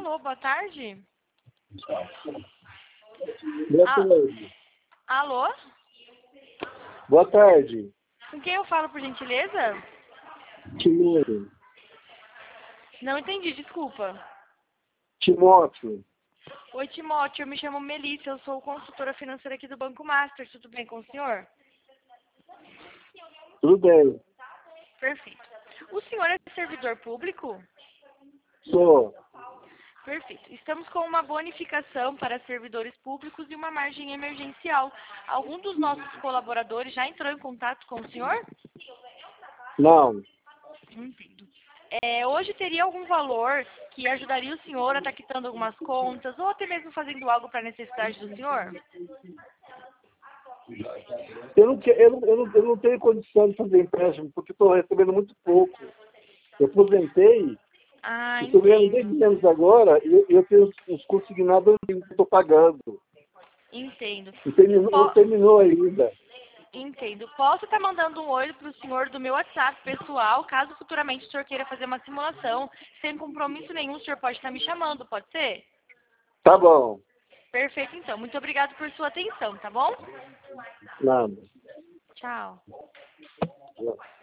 Alô, boa tarde. Boa tarde. Alô? Boa tarde. Com quem eu falo, por gentileza? Timóteo. Não entendi, desculpa. Timóteo. Oi, Timóteo, eu me chamo Melissa, eu sou consultora financeira aqui do Banco Master. Tudo bem com o senhor? Tudo bem? Perfeito. O senhor é servidor público? Sou. Perfeito. Estamos com uma bonificação para servidores públicos e uma margem emergencial. Algum dos nossos colaboradores já entrou em contato com o senhor? Não. Entendo. Hoje teria algum valor que ajudaria o senhor a estar quitando algumas contas ou até mesmo fazendo algo para a necessidade do senhor? Eu não tenho condição de fazer empréstimo porque estou recebendo muito pouco. Eu aposentei Ah, e estou ganhando bem entendo. menos agora e eu tenho os consignados que estou pagando. Entendo. Não terminou ainda. Entendo. Posso estar mandando um oi para o senhor do meu WhatsApp pessoal, caso futuramente o senhor queira fazer uma simulação, sem compromisso nenhum, o senhor pode estar me chamando, pode ser? Tá bom. Perfeito, então. Muito obrigado por sua atenção, tá bom? Nada. Tchau.